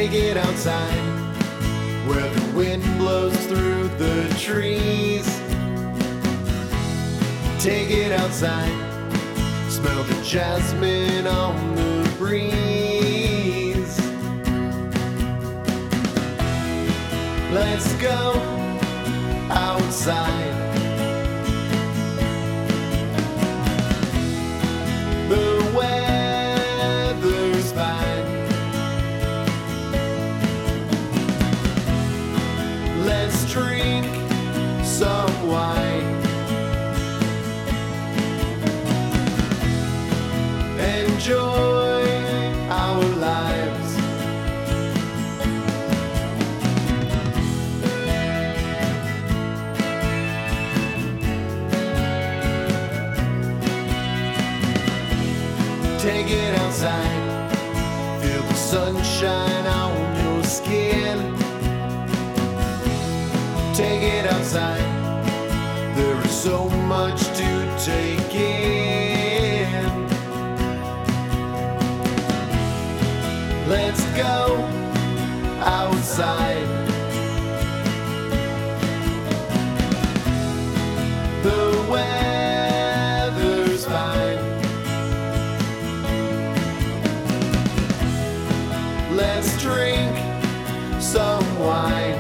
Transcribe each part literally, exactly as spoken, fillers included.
Take it outside, where the wind blows through the trees. Take it outside, smell the jasmine on the breeze. Let's go outside. The weather's fine. Let's drink some wine. Enjoy our lives. Take it outside, feel the sunshine on your skin. Take it outside, there is so much to take in. Let's go outside. The weather's fine. Let's drink some wine.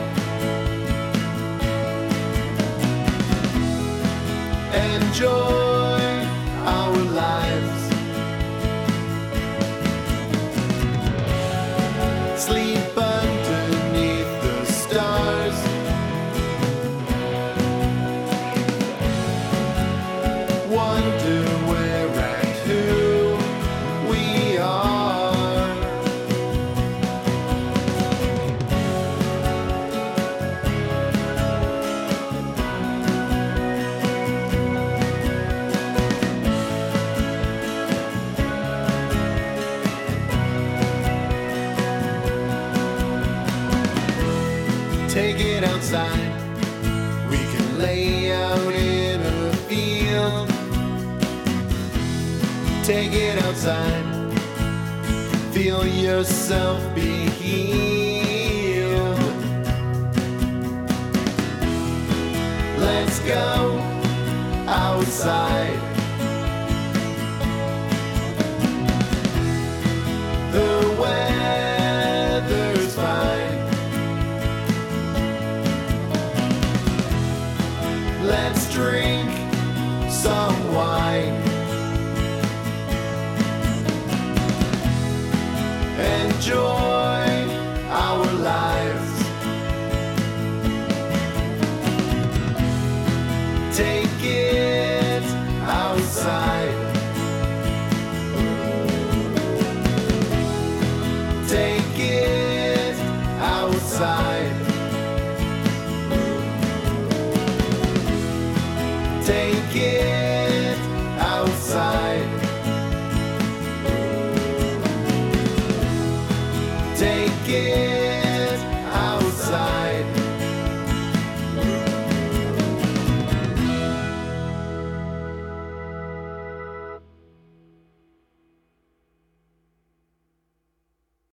Enjoy our lives. Sleep underneath the stars. Wonder where and who we are. Take it outside, we can lay out in a field. Take it outside, feel yourself be healed. Let's go outside. The weather's fine. Let's drink some wine. Enjoy our lives. Take it outside. Take it outside. Take